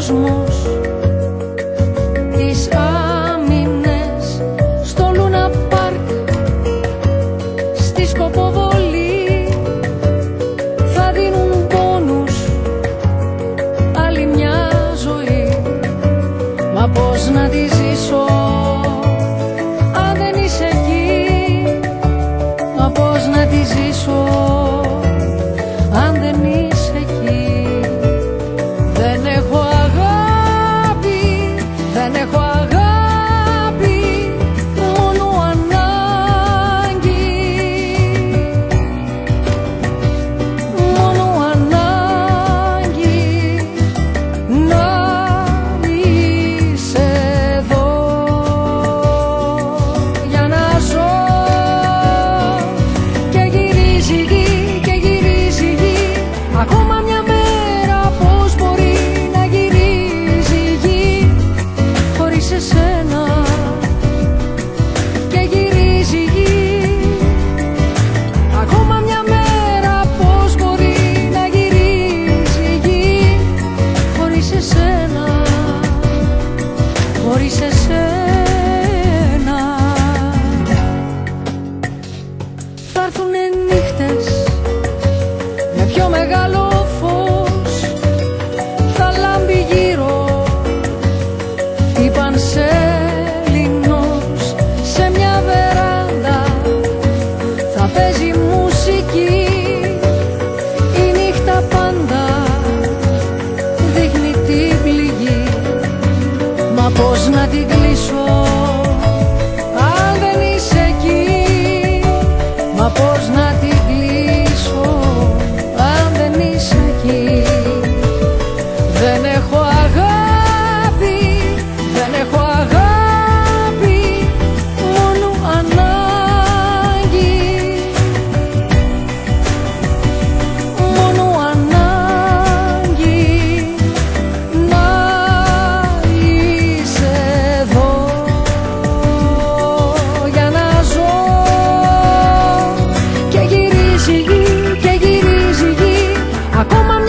κόσμος, τις άμυνες στο Λούνα Πάρκ, στη Σκοποβολή θα δίνουν πόνους άλλη μια ζωή. Μα πώς να τη ζήσω αν δεν είσαι εκεί? Μα πώς να τη ζήσω αν δεν είσαι εκεί? Δεν έχω αγάπη, δεν έχω αγάπη, μόνο ανάγκη. Μόνο ανάγκη να είσαι εδώ για να ζω. Και γυρίζει η γη, και γυρίζει η γη, ακόμα μια μέρα πώς μπορεί να γυρίζει η γη χωρίς εσένα? Και γυρίζει η γη, ακόμα μια μέρα πώς μπορεί να γυρίζει η γη χωρίς εσένα, χωρίς εσένα. Θα έρθουνε νύχτες με πιο μεγάλο φως, θα λάμπει γύρω η Πανσέλινος σε μια βεράντα, θα παίζει μουσική, η νύχτα πάντα δείχνει την πληγή. Μα πώς να την κλείσω αν δεν είσαι εκεί? Μα πώς να την κλείσω αν δεν είσαι εκεί? Δεν έχω αγάπη, δεν έχω αγάπη, μόνο ανάγκη. Μόνο ανάγκη να είσαι εδώ για να ζω. Και γυρίζει η γη, και γυρίζει η γη, ακόμα